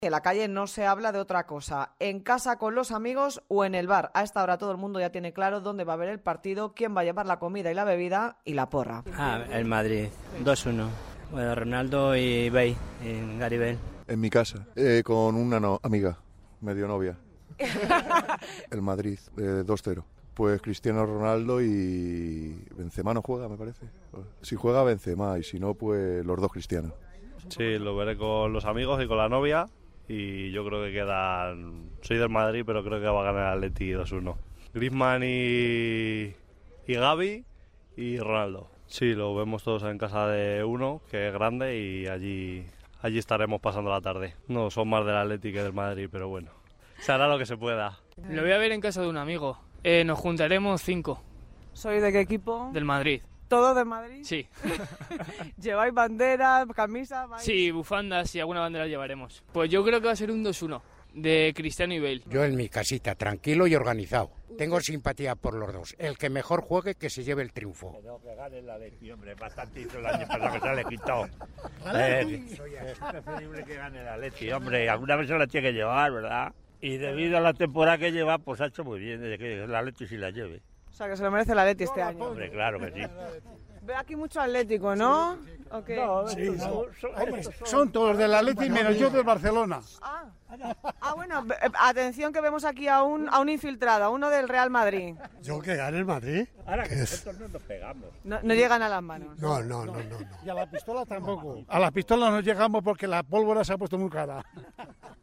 En la calle no se habla de otra cosa. En casa con los amigos o en el bar. A esta hora todo el mundo ya tiene claro dónde va a ver el partido, quién va a llevar la comida y la bebida y la porra. El Madrid, 2-1. Bueno, Ronaldo y Bale, en Gary Bale. En mi casa, con una amiga, medio novia. El Madrid, 2-0. Pues Cristiano Ronaldo y Benzema no juega, me parece. Si juega Benzema y si no, pues los dos Cristianos. Sí, lo veré con los amigos y con la novia y yo creo que quedan... Soy del Madrid, pero creo que va a ganar el Atleti 2-1. Griezmann y Gavi y Ronaldo. Sí, lo vemos todos en casa de uno, que es grande, y allí estaremos pasando la tarde. No, son más del Atleti que del Madrid, pero bueno, se hará lo que se pueda. Lo voy a ver en casa de un amigo. Nos juntaremos 5. ¿Soy de qué equipo? Del Madrid. ¿Todo de Madrid? Sí. ¿Lleváis banderas, camisas? Sí, bufandas y alguna bandera llevaremos. Pues yo creo que va a ser un 2-1 de Cristiano y Bale. Yo en mi casita, tranquilo y organizado. Tengo simpatía por los dos. El que mejor juegue, que se lleve el triunfo. Pero que gane la Atleti, hombre. Bastante hizo el año pasado que se le quitó. Es preferible que gane la Atleti, hombre. Alguna vez se la tiene que llevar, ¿verdad? Y debido a la temporada que lleva, pues ha hecho muy bien de que la Atleti sí la lleve. O sea, que se lo merece el Atleti este año. Hombre, claro que sí. Veo aquí mucho atlético, ¿no? Okay. No, sí, son todos del Atleti menos yo del Barcelona. Bueno, atención que vemos aquí a un infiltrado, a uno del Real Madrid. ¿Yo que gane el Madrid? Ahora que nosotros no nos pegamos. No llegan a las manos. No. Y a la pistola tampoco. A la pistola no llegamos porque la pólvora se ha puesto muy cara.